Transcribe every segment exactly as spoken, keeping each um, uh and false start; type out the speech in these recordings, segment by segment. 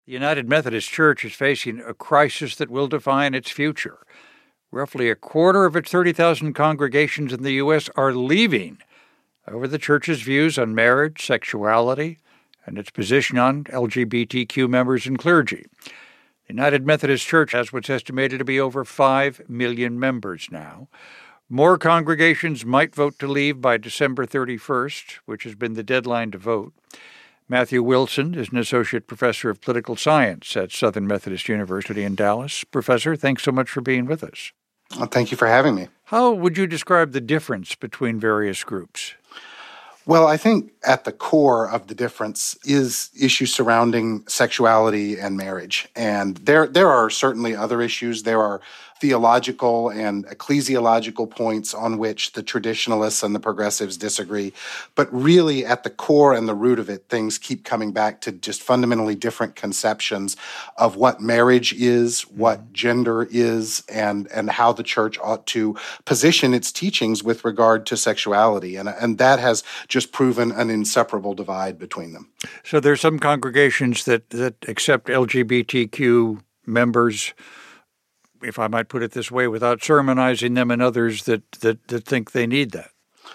The United Methodist Church is facing a crisis that will define its future. Roughly a quarter of its thirty thousand congregations in the U S are leaving over the church's views on marriage, sexuality, and its position on L G B T Q members and clergy. The United Methodist Church has what's estimated to be over five million members now. More congregations might vote to leave by December thirty-first, which has been the deadline to vote. Matthew Wilson is an associate professor of political science at Southern Methodist University in Dallas. Professor, thanks so much for being with us. Well, thank you for having me. How would you describe the difference between various groups? Well, I think at the core of the difference is issues surrounding sexuality and marriage. And there, there are certainly other issues. There are theological and ecclesiological points on which the traditionalists and the progressives disagree. But really, at the core and the root of it, things keep coming back to just fundamentally different conceptions of what marriage is, what gender is, and, and how the church ought to position its teachings with regard to sexuality. And, and that has just proven an inseparable divide between them. So there's some congregations that, that accept L G B T Q members, if I might put it this way, without sermonizing them, and others that, that, that think they need that.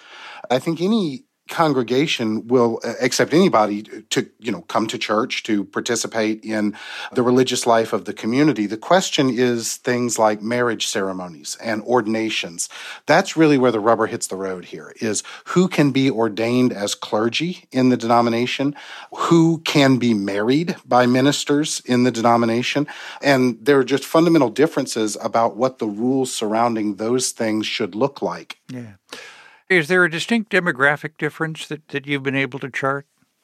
I think any congregation will accept anybody to, you know, come to church, to participate in the religious life of the community. The question is things like marriage ceremonies and ordinations. That's really where the rubber hits the road here, is who can be ordained as clergy in the denomination, who can be married by ministers in the denomination. And there are just fundamental differences about what the rules surrounding those things should look like. Yeah. Is there a distinct demographic difference that, that you've been able to chart?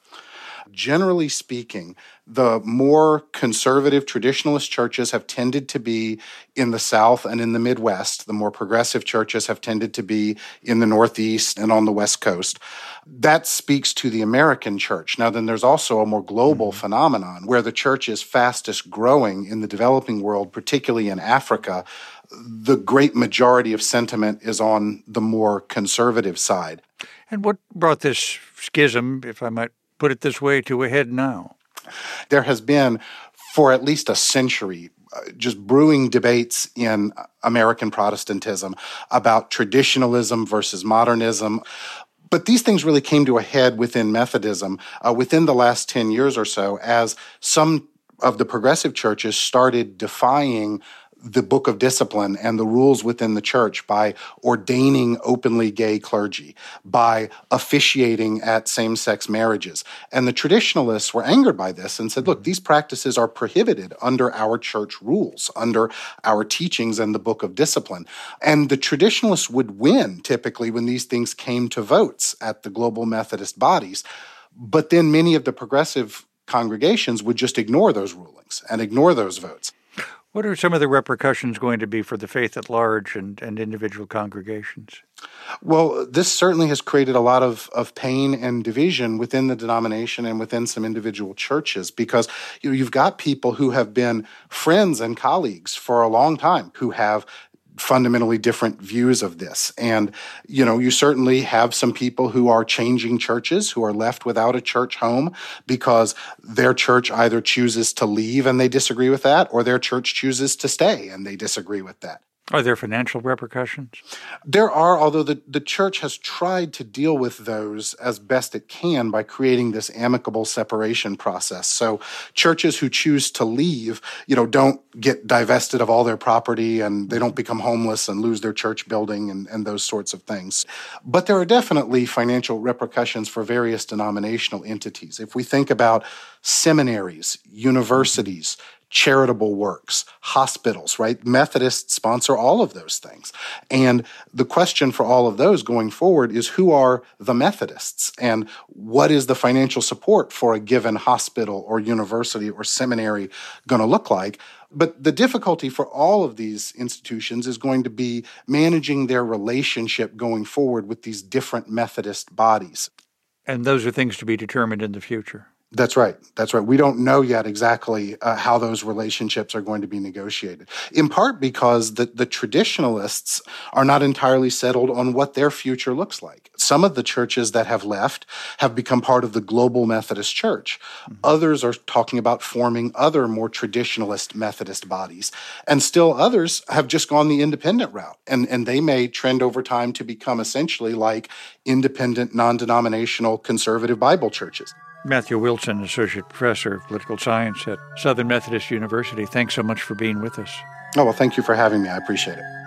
Generally speaking, the more conservative traditionalist churches have tended to be in the South and in the Midwest. The more progressive churches have tended to be in the Northeast and on the West Coast. That speaks to the American church. Now, then there's also a more global mm-hmm. phenomenon where the church is fastest growing in the developing world, particularly in Africa. The great majority of sentiment is on the more conservative side. And what brought this schism, if I might put it this way, to a head now? There has been, for at least a century, uh, just brewing debates in American Protestantism about traditionalism versus modernism. But these things really came to a head within Methodism uh, within the last ten years or so, as some of the progressive churches started defying the Book of Discipline and the rules within the church by ordaining openly gay clergy, by officiating at same-sex marriages. And the traditionalists were angered by this and said, look, these practices are prohibited under our church rules, under our teachings and the Book of Discipline. And the traditionalists would win typically when these things came to votes at the global Methodist bodies. But then many of the progressive congregations would just ignore those rulings and ignore those votes. What are some of the repercussions going to be for the faith at large and, and individual congregations? Well, this certainly has created a lot of, of pain and division within the denomination and within some individual churches, because you know, you've got people who have been friends and colleagues for a long time who have fundamentally different views of this. And, you know, you certainly have some people who are changing churches, who are left without a church home because their church either chooses to leave and they disagree with that, or their church chooses to stay and they disagree with that. Are there financial repercussions? There are, although the, the church has tried to deal with those as best it can by creating this amicable separation process. So churches who choose to leave, you know, don't get divested of all their property and they don't become homeless and lose their church building and, and those sorts of things. But there are definitely financial repercussions for various denominational entities. If we think about seminaries, universities, charitable works, hospitals, right? Methodists sponsor all of those things. And the question for all of those going forward is, who are the Methodists? And what is the financial support for a given hospital or university or seminary going to look like? But the difficulty for all of these institutions is going to be managing their relationship going forward with these different Methodist bodies. And those are things to be determined in the future. That's right. That's right. We don't know yet exactly uh, how those relationships are going to be negotiated, in part because the, the traditionalists are not entirely settled on what their future looks like. some of the churches that have left have become part of the Global Methodist Church. Mm-hmm. Others are talking about forming other more traditionalist Methodist bodies. And still others have just gone the independent route. And, and they may trend over time to become essentially like independent, non-denominational, conservative Bible churches. Matthew Wilson, Associate Professor of Political Science at Southern Methodist University. Thanks so much for being with us. Oh, well, thank you for having me. I appreciate it.